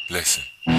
Listen.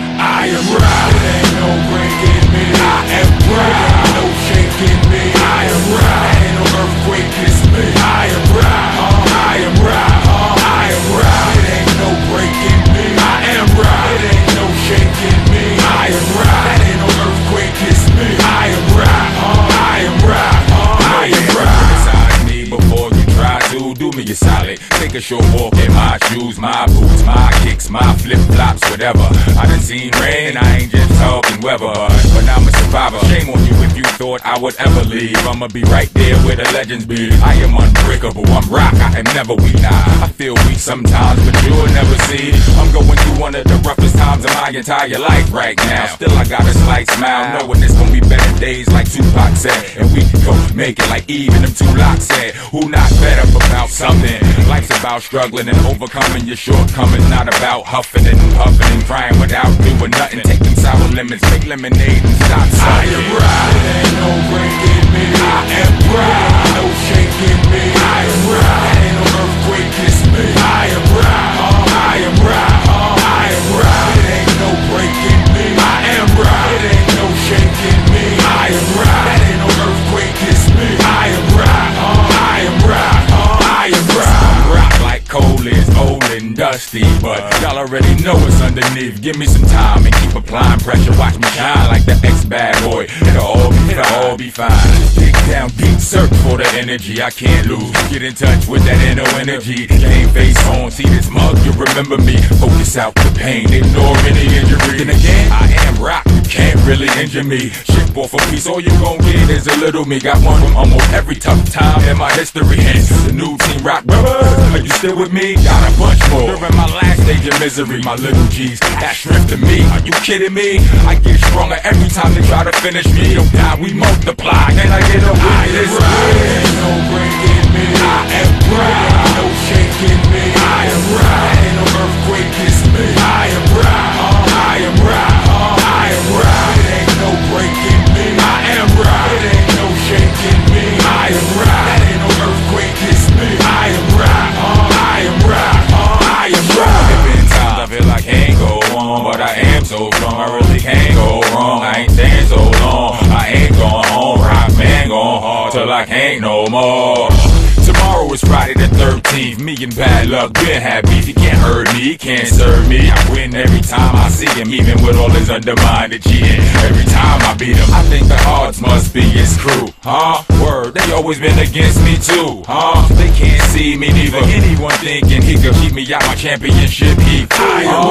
I am right, it ain't no breaking me. I am right, ain't no shaking me. I am right, ain't no earthquake, it's me. I am right, I am right, I am right, it ain't no breaking me. I am right, it ain't no shaking me. I am right, ain't no earthquake, it's me. I am right, I am right, I am right. Criticize me before you try to do me a solid. Take a short walk in my shoes, my boots, my kicks, my flip-flops, whatever. I done seen rain, I ain't just talking weather, but I'm a survivor. Shame on you if you thought I would ever leave. I'ma be right there where the legends be. I am unbreakable, I'm rock, I am never weak. I feel weak sometimes, but you'll never see. I'm going through one of the roughest times of my entire life right now. Still I got a slight smile, knowing it's gonna be better days like Tupac said. And we gon' make it like Eve and them two locks said. Who not fed up about something? Life's about struggling and overcoming your shortcomings, not about huffing and puffing and crying without doing nothing. Take them sour lemons, make lemonade and stop sucking. I am right, it ain't no breaking me. I am right, ain't no shaking me. I am right, ain't no earthquake, it's me. I am right, I am right, I am right, it ain't no breaking me. I am right, it ain't no shaking me. I am right, ain't no earthquake, it's me. I am right, I am right, I am right. I'm rock like coal is old and dusty, but y'all already know what's underneath. Give me some time and keep applying pressure. Watch me shine like the ex-bad boy. It'll all be fine. Dig down deep, search for the energy I can't lose. Get in touch with that inner energy. Game face on, see this mug, you remember me. Focus out the pain, ignore any injury. Then again, I am rock, you can't really injure me. Ship off a piece, all you gon' get is a little me. Got one from almost every tough time in my history. Hence, the new team rock brothers. Are you still with me? Got a bunch more. During my last stage of misery, my little G's, that strength to me. Are you kidding me? I get stronger every time they try to finish me. Don't die, we multiply. Can I get a witness? Ain't no breaking me. I am right, ain't no shaking me. I am right, ain't no earthquake, it's me. I am right, I am right, I am right, it ain't no breaking me. I am right, it ain't no shaking me. I am right, ain't no earthquake, it's me. I am right, I am right, I am right. There been times I feel like I can't go on, but I am so strong, I really can't go wrong. I ain't staying so long, I ain't going home. Rock man going hard till I can't no more. Tomorrow is Friday the 13th. Me and bad luck been had beef. He can't hurt me, he can't serve me. I win every time I see him, even with all his undermined cheating. Every time I beat him, I think the odds must be his crew. Huh? Word, they always been against me too. Huh? They can't see me neither. Anyone thinking he could keep me out my championship heat. I am